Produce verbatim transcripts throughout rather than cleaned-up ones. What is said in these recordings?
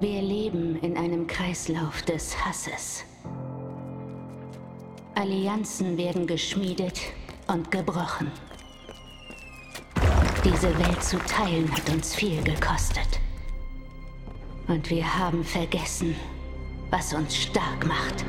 Wir leben in einem Kreislauf des Hasses. Allianzen werden geschmiedet und gebrochen. Diese Welt zu teilen hat uns viel gekostet. Und wir haben vergessen, was uns stark macht.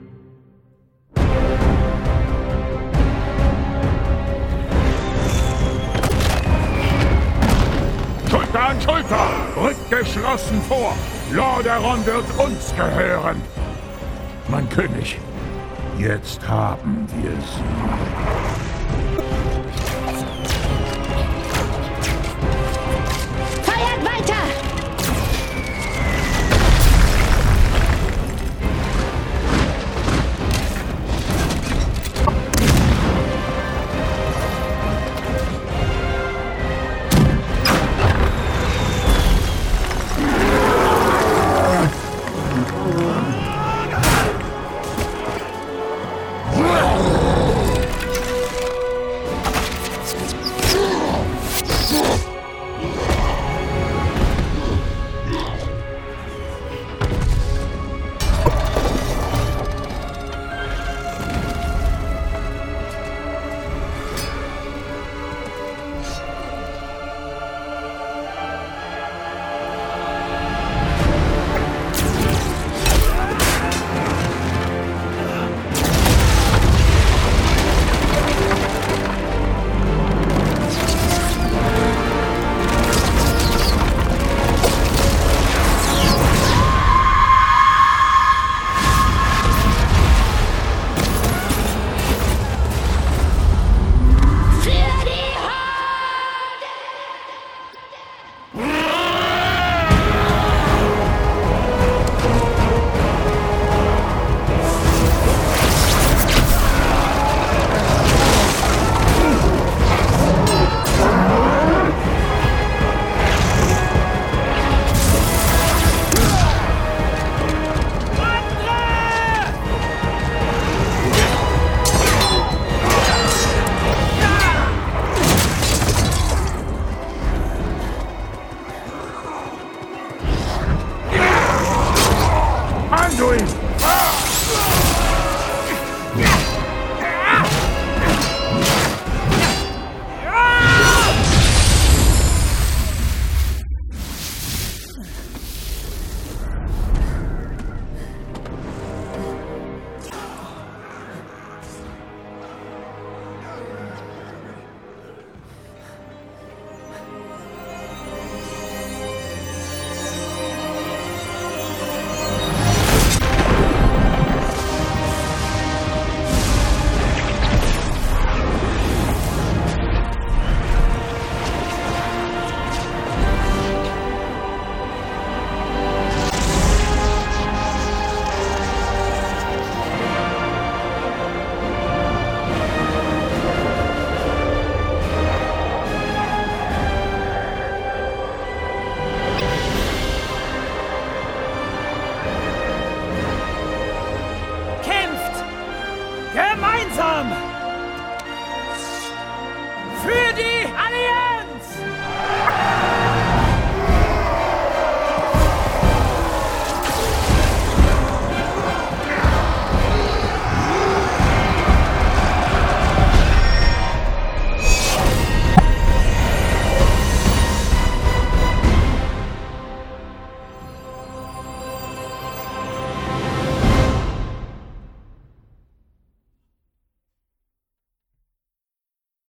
Schulter an Schulter! Rückt geschlossen vor! Lordaeron wird uns gehören! Mein König, jetzt haben wir sie. Feuert weiter! Anduin!